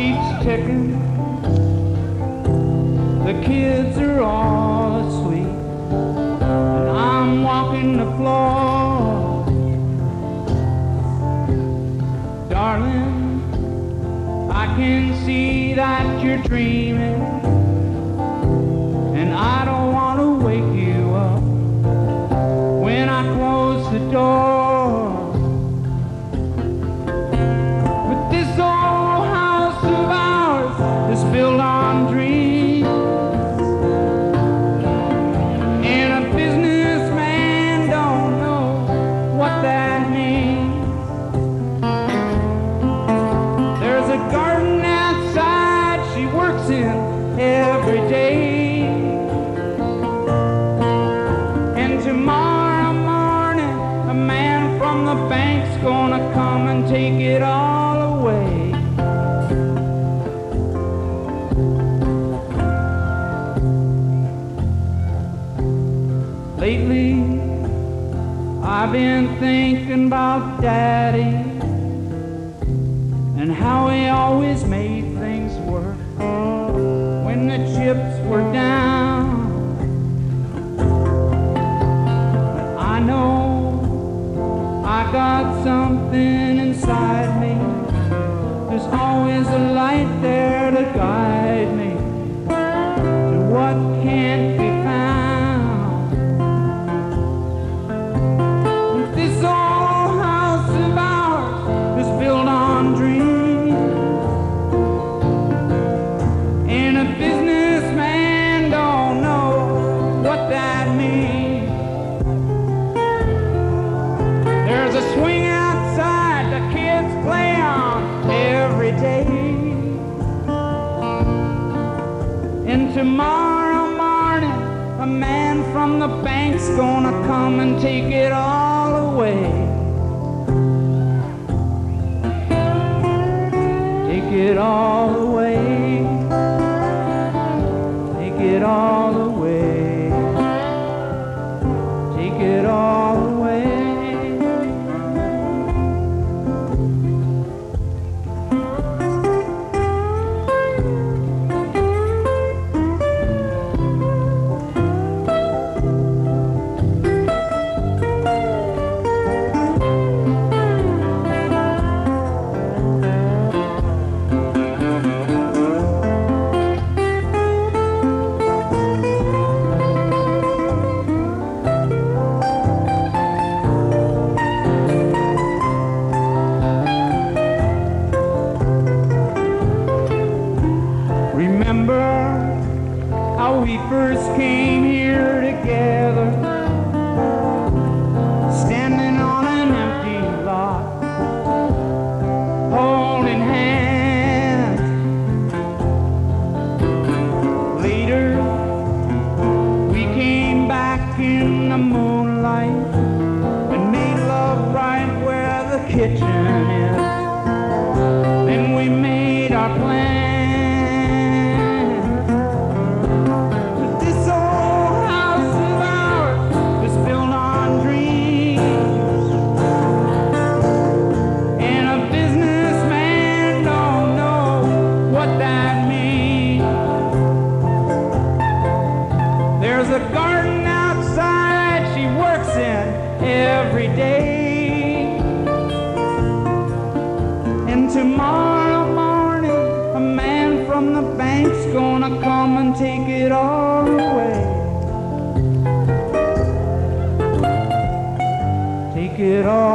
keeps ticking. The kids are all asleep, and I'm walking the floor. Darling, I can see that you're dreaming, and I don't want to wake you up when I close the door. But this old house of ours is built on dreams, and a businessman don't know what that means. There's a garden outside she works in every day, and tomorrow morning a man from the bank's gonna come and take it all away. Lately I've been thinking about Daddy and how he always made things work when the chips were down. But I know I got something inside me. There's always a light there to guide me to what can't be found. This old house of ours is built on dreams, and a businessman don't know what that means. There's a swing outside the kids play on every day, and tomorrow morning a man from the bank's gonna come and take it all away. Take it all away. Take it all away. Take it all away. Remember how we first came here together, standing on an empty lot, holding hands. Later, we came back in the moonlight and made love right where the kitchen is. Then we made our plan. There's a garden outside she works in every day, and tomorrow morning a man from the bank's gonna come and take it all away. Take it all